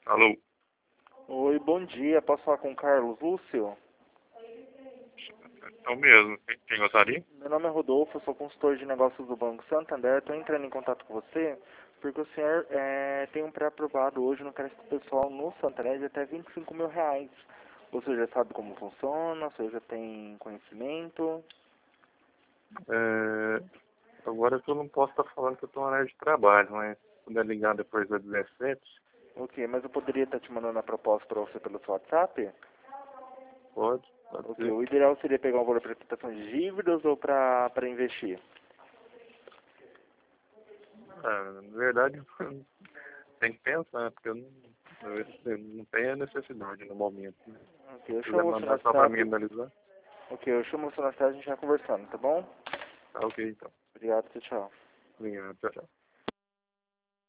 Alô? Oi, bom dia. Posso falar com o Carlos Lúcio? É o mesmo. Quem gostaria? Meu nome é Rodolfo, eu sou consultor de negócios do Banco Santander. Estou entrando em contato com você porque o senhor tem um pré-aprovado hoje no crédito pessoal no Santander de até R$ 25.000. Você já sabe como funciona? Você já tem conhecimento? Agora eu não posso estar falando que eu estou na área de trabalho, mas se puder ligar depois das 17, Ok, mas eu poderia estar te mandando a proposta para você pelo seu WhatsApp? pode Ok, ser. o ideal seria pegar um valor para quitação de dívidas ou para investir? Na verdade, tem que pensar, porque eu não tenho a necessidade no momento. Né? Ok, eu Se quiser chamo você no mandar só para mim WhatsApp. analisar, Ok, eu chamo você no WhatsApp e a gente vai conversando, tá bom? tá ok então. Obrigado, tchau, tchau. Obrigado, tchau, tchau.